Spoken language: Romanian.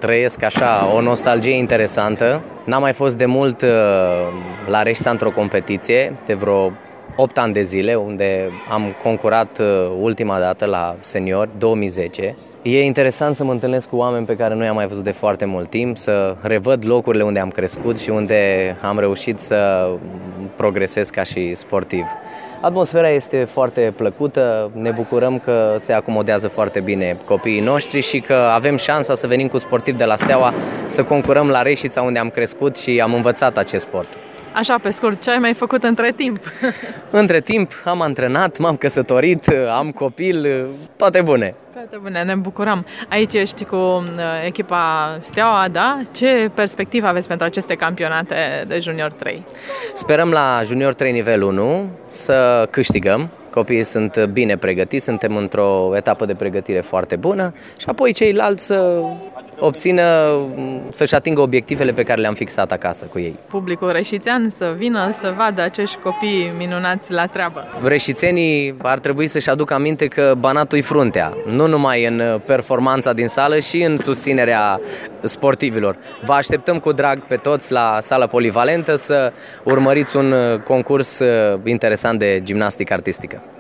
trăiesc așa o nostalgie interesantă. N-am mai fost de mult la Reșița într-o competiție, de vreo 8 ani de zile, unde am concurat ultima dată la senior, 2010. E interesant să mă întâlnesc cu oameni pe care nu i-am mai văzut de foarte mult timp, să revăd locurile unde am crescut și unde am reușit să progresez ca și sportiv. Atmosfera este foarte plăcută, ne bucurăm că se acomodează foarte bine copiii noștri și că avem șansa să venim cu sportivi de la Steaua să concurăm la Reșița, unde am crescut și am învățat acest sport. Așa, pe scurt, ce ai mai făcut între timp? Între timp am antrenat, m-am căsătorit, am copil, toate bune. Toate bune, ne bucurăm. Aici ești cu echipa Steaua, da? Ce perspectivă aveți pentru aceste campionate de Junior 3? Sperăm la Junior 3 nivel 1 să câștigăm. Copiii sunt bine pregătiți, suntem într-o etapă de pregătire foarte bună și apoi ceilalți să-și atingă obiectivele pe care le-am fixat acasă cu ei. Publicul reșițean să vină să vadă acești copii minunați la treabă. Reșițenii ar trebui să-și aducă aminte că Banatul e fruntea, nu numai în performanța din sală și în susținerea sportivilor. Vă așteptăm cu drag pe toți la sala polivalentă să urmăriți un concurs interesant de gimnastică artistică.